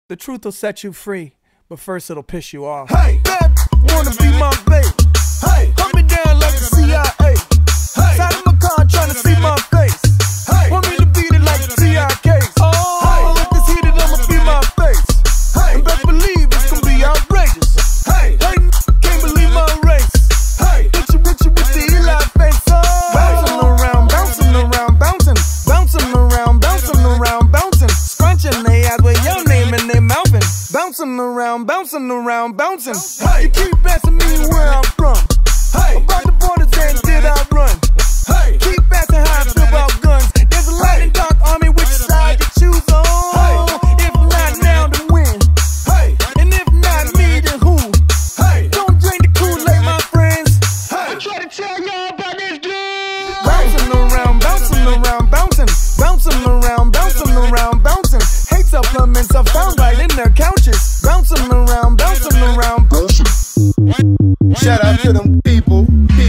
The truth will set you free, but first it'll piss you off. Hey, that wanna be my babe. Hey, hold me down like the CIA. Hey, side of my car trying to see my face. Hey, want me to beat it like the TIKs. Oh, hey, if this heated, I'ma be my face. Hey, and best believe it's gonna be outrageous. Hey, can't believe my race. Hey, hit you with the Eli face. Oh, bouncing around, bouncing around, bouncing, bouncing around, bouncing around, bouncing, scrunching they eyes with your name in their mouthing. Bouncing around, bouncing around, bouncing. Hey, you keep asking me where I'm from. Hey, about the borders and did I run? Hey, keep asking how I feel about guns. There's a light and dark army, which side you choose on? Hey, if not now, then when? Hey, and if not me, then who? Hey, don't drink the Kool-Aid, my friends. Hey, I try to tell y'all about this dude. Bouncing around, bouncing around, bouncing, bouncing around, bouncing around, bouncing. Hate supplements are found right in their couches. Bouncing around, bouncing around, bouncing. Shout out to them people.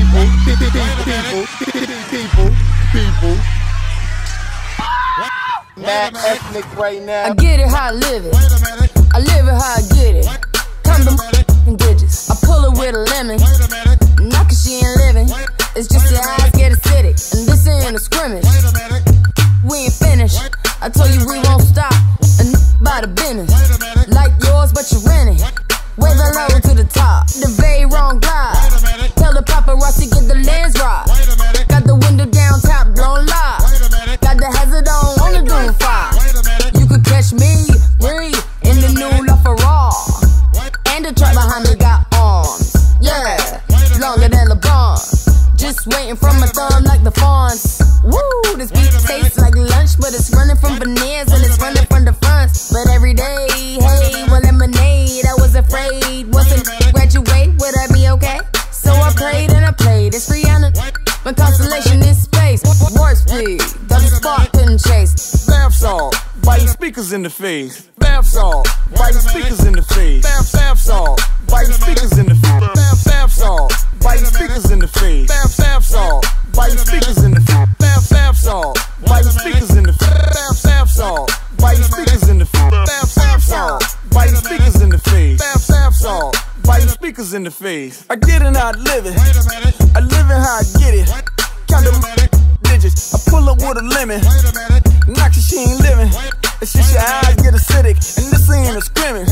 Mad ethnic right now. I get it how I live it. I live it how I get it. Come them digits. I pull it with a lemon. Not cause she ain't living. It's just your eyes get acidic. And this ain't a scrimmage. We ain't finished. I told you we won't stop. And by the business. Like yours, but you're renting. Way the low to the top. The very wrong glide. Tell the paparazzi get the lens right. Got the window down, top blown live. Got the hazard on the doom fire. You could catch me, breathe, in the new LaFerrari. And the truck behind me got arms. Yeah, longer than LeBron. Just waiting from my thumb like the fawns. Woo, this beat tastes like lunch, but it's running from veneers and it's running from the fronts. But every day, hey, well, lemonade, I was afraid. Wasn't graduate, would I be okay? So I prayed and I played. It's Rihanna. My constellation is space. Warp speed, that the spark couldn't chase. Bath salt, biting speakers in the face. Bath salt, biting speakers in the face. Bath salt, biting speakers in the face. Bath salt, biting speakers in the face. Bath salt, biting speakers in the face. Bath salt, biting speakers in the face. Bath salt, biting speakers in the face. Bath salt, biting speakers in the face. Bath salt, biting speakers in the face. I get it how I live it. I live it how I get it. Count them digits. I pull up with a lemon. Not cause she ain't living. It's just your eyes get acidic. And this ain't a scrimmage.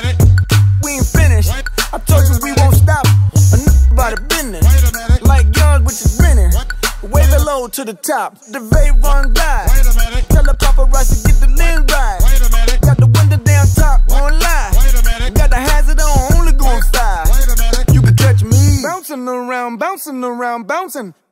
We ain't finished. I told you we won't stop. Enough about the business. Like yours, which is grinning. Way the low to the top. The vape run glide. Tell the paparazzi get the lens right. Got the window down top on live. Got the hazard on, only going fly. You can catch me bouncing around, bouncing around, bouncing.